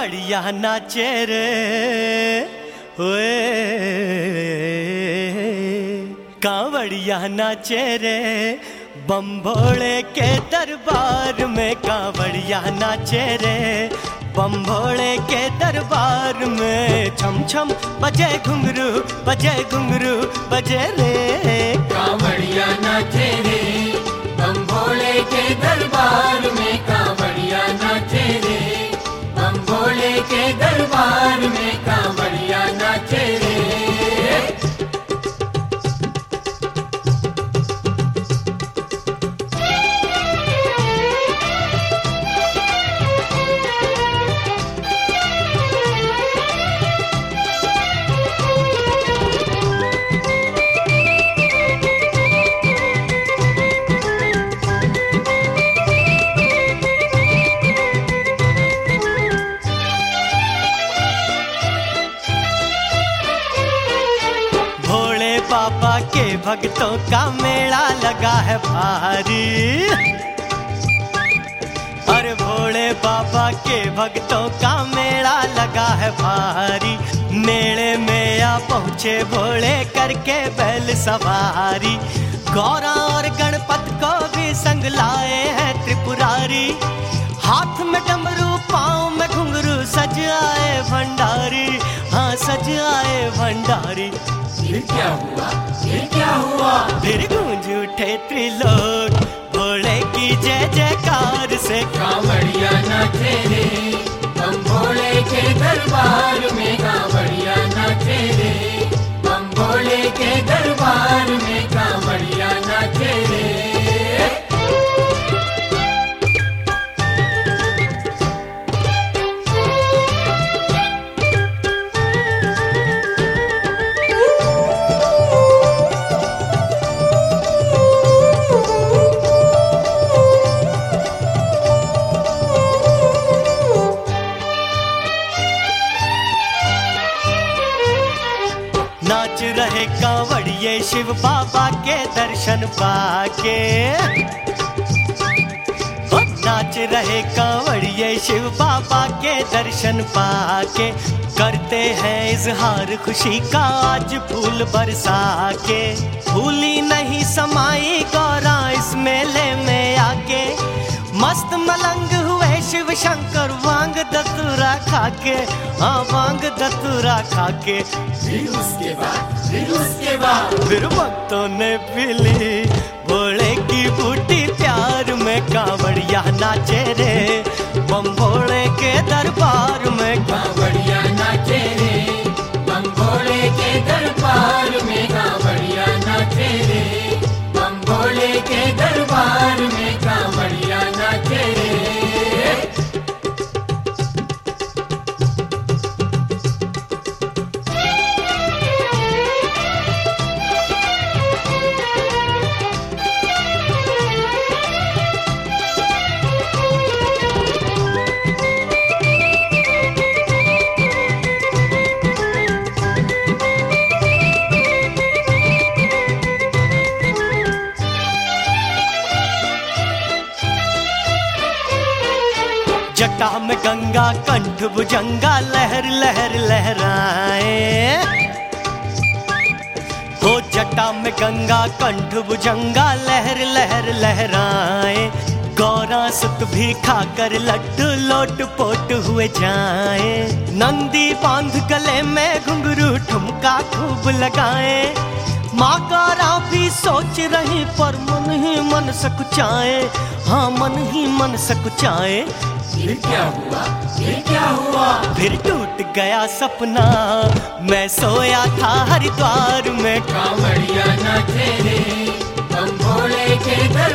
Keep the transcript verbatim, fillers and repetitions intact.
कांवड़िया नाचे रे ओए, कांवड़िया नाचे रे बम भोले के दरबार में। कांवड़िया नाचे रे बम भोले के दरबार में। छम छम बजे घुंघरू बजे घुंघरू बजे रे। कांवड़िया नाचे रे बम भोले के दरबार में। कांवड़िया नाचे रे बम भोले के दरबार में। कांवड़िया नाचे रे। बाबा के भक्तों का मेला लगा है भारी। अरे भोले बाबा के भक्तों का मेला लगा है भारी। मेले में आ पहुँचे भोले करके बैल सवारी। गौरा और गणपत को भी संग लाए हैं त्रिपुरारी। हाथ में डमरू पाँव में घुंघरू सज आए भंडारी। हाँ सज आए भंडारी। ये क्या हुआ ये क्या हुआ। फिर गूंज उठे त्रिलोक भोले की जय जयकार से। कांवड़िया नाचे रे बम भोले के दरबार में। कांवड़िया नाचे रे बम भोले के दरबार में। कांवड़िया नाचे रे। नाच रहे कांवड़िए शिव बाबा के दर्शन पाके। नाच रहे कांवड़िए शिव बाबा के दर्शन पाके। करते हैं इजहार खुशी का आज फूल बरसा के। भूली नहीं समाई गौरा इस मेले में आके। मस्त मलंग हुए शिव शंकर वांग दतूरा खाके। हाँ वांग दतूरा खाके। फिर उसके बाद फिर उसके बाद फिर भक्तों ने पी ली भोले की बूटी प्यार में। कांवड़िया नाचे रे बम भोले के दरबार में। कांवड़िया नाचे रे बम भोले के दरबार में। कांवड़िया नाचे रे बम भोले के दरबार में। कांवड़िया नाचे रे। जटा में गंगा कंठ भुजंगा लहर लहर लहराए। हो जटा में गंगा कंठ भुजंगा लहर लहर लहराए। गौरा सुत भी खाकर लड्डू लोट पोट हुए जाए। नंदी बांध गले में घुंघरू ठुमका खूब लगाए। माँ गौरा भी सोच रही पर मन ही मन सकुचाए। हाँ मन ही मन सकुचाए। ये क्या हुआ ये क्या हुआ। फिर टूट गया सपना मैं सोया था हरिद्वार में। कांवड़िया नाचे रे बम भोले के दरबार